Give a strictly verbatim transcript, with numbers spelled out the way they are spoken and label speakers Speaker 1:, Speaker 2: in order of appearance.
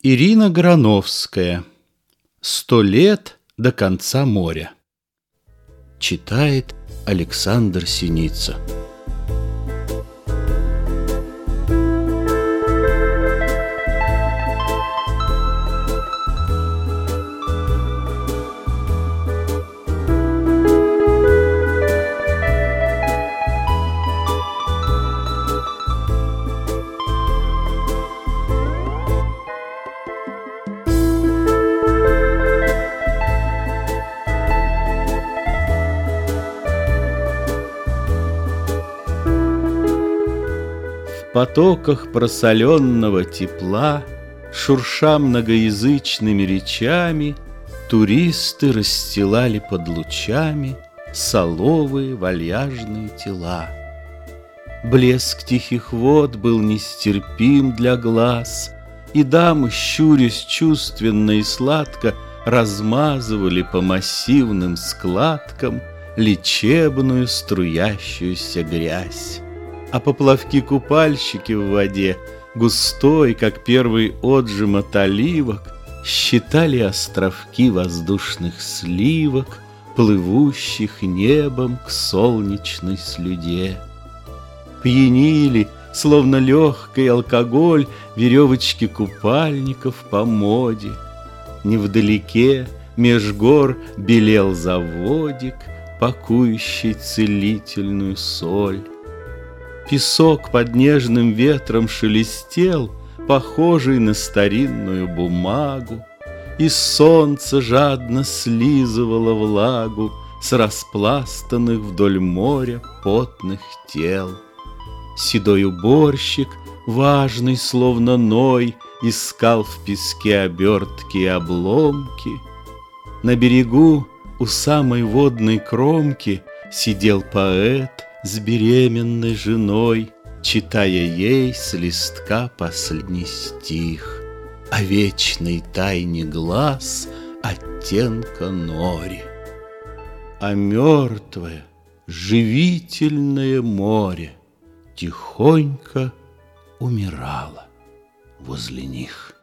Speaker 1: Ирина Грановская. «Сто лет до конца моря». Читает Александр Синица. В потоках просоленного тепла, шурша многоязычными речами, туристы расстилали под лучами соловые вальяжные тела. Блеск тихих вод был нестерпим для глаз, и дамы, щурясь чувственно и сладко, размазывали по массивным складкам лечебную струящуюся грязь. А поплавки-купальщики в воде, густой, как первый отжим от оливок, считали островки воздушных сливок, плывущих небом к солнечной слюде. Пьянили, словно легкий алкоголь, веревочки купальников по моде. Невдалеке, меж гор, белел заводик, пакующий целительную соль. Песок под нежным ветром шелестел, похожий на старинную бумагу, и солнце жадно слизывало влагу с распластанных вдоль моря потных тел. Седой уборщик, важный, словно Ной, искал в песке обертки и обломки. На берегу, у самой водной кромки, сидел поэт с беременной женой, читая ей с листка последний стих о вечной тайне глаз оттенка нори. А мертвое, живительное море тихонько умирало возле них.